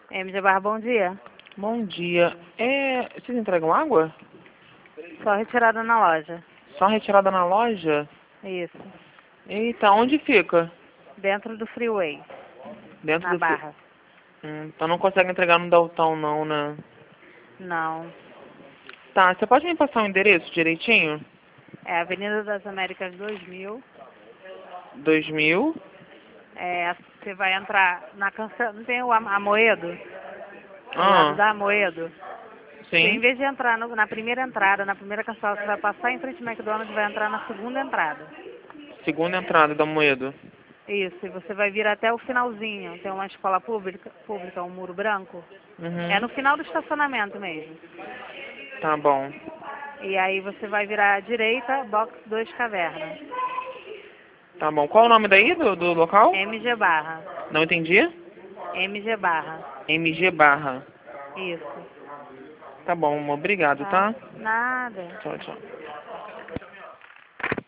MG Barra, bom dia. Bom dia. Vocês entregam água? Só retirada na loja. Só retirada na loja? Isso. Eita, onde fica? Dentro do freeway, Dentro na do... Barra. Então não consegue entregar no Daltão não, né? Não. Tá, você pode me passar o endereço direitinho? É Avenida das Américas 2000. 2000? Você vai entrar na canção. Não tem o Amoedo? Ao lado da Amoedo. Você, em Sim. vez de entrar na primeira entrada, na primeira canção, você vai passar em frente ao McDonald's e vai entrar na segunda entrada. Segunda entrada da Moedo. Isso, e você vai vir até o finalzinho. Tem uma escola pública, um muro branco. É no final do estacionamento mesmo. Tá bom. E aí você vai virar à direita, box 2 Caverna. Tá bom. Qual o nome daí do local? MG Barra. Não entendi? MG Barra. MG Barra. Isso. Tá bom, obrigado, Tá? tá? Nada. Tchau, tchau.